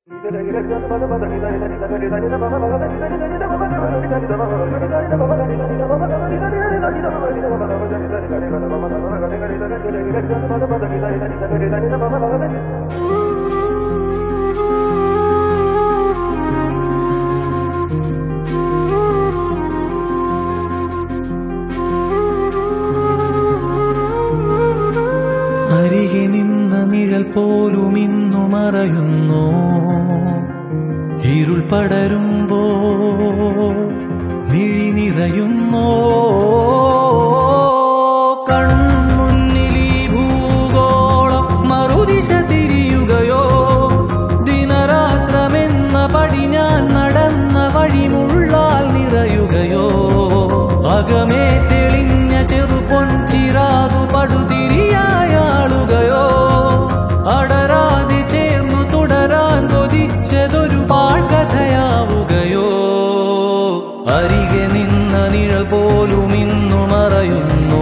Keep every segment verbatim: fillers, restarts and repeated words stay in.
അരികെ നിന്ന നിഴൽ പോലും ഇന്നു മറയുന്നു. ഇരുൾ പടരുമ്പോ മിഴി നിറയുന്നോ. കൺമുന്നിൽ ഈ ഭൂഗോളം മറുദിശ തിരിയുകയോ. ദിനരാത്രമെന്ന പടി ഞാൻ നടന്ന വഴിമുള്ളാൽ നിറയുകയോ. അകമേ തെളിഞ്ഞ ചെറുപൊൻ ചിറാതു പടുതിരിയായാളുകയോ. അടരാതെ ചേർന്നു തുടരാൻ കൊതിച്ചതൊരു പാഴ്കഥയാവുകയോ. അരികെ നിന്ന നിഴൽ പോലും ഇന്നു മറയുന്നു.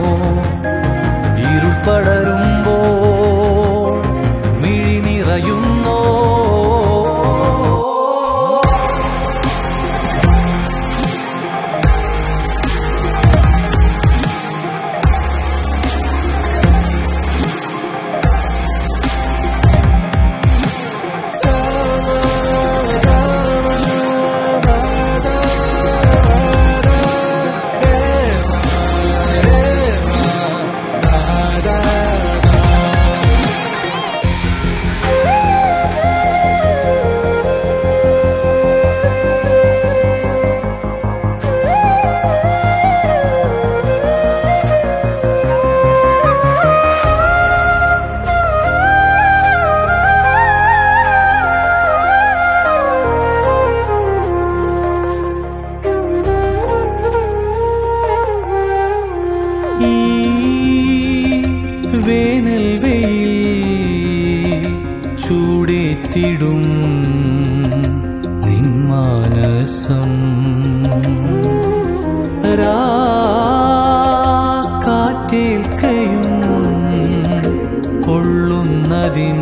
ഇരുൾ പടരുമ്പോ മിഴി നിറയുന്നോ. വേനൽ വെയിൽ ചൂടേറ്റിടും നിന്മാനസം. കാറ്റേൽക്കയും കൊള്ളുന്നതിൻ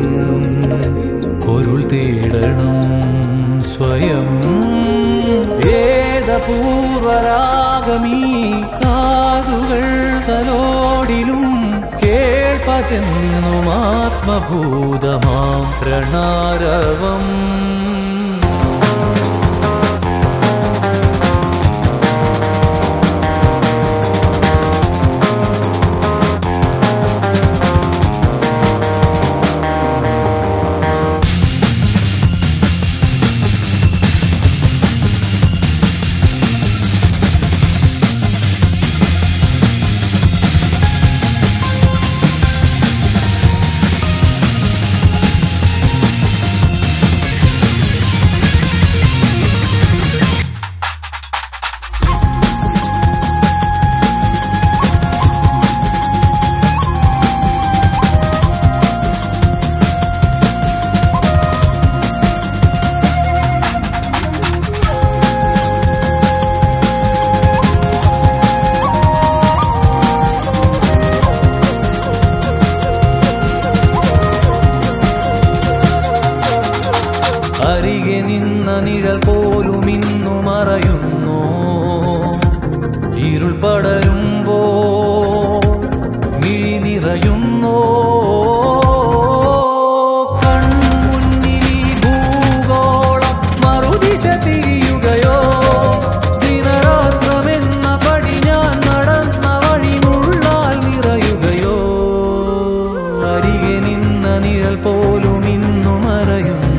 പൊരുൾ തേടണം സ്വയം. ഏതപൂർവരാഗമീ കാതുകൾ തലോടിലും കേൾപ്പതെന്നും ആത്മഭൂതമാം പ്രണാരവം. അരികെ നിന്ന നിഴൽ പോലും ഇന്നു മറയുന്നു. ഇരുൾ പടരുമ്പോ മിഴി നിറയുന്നോ. കൺമുന്നിൽ ഭൂഗോളം മറുദിശ തിരിയുകയോ. ദിനരാത്രമെന്ന പടി ഞാൻ നടന്ന വഴിമുള്ളാൽ നിറയുകയോ. അരികെ നിന്ന നിഴൽ പോലും ഇന്നു മറയുന്നു.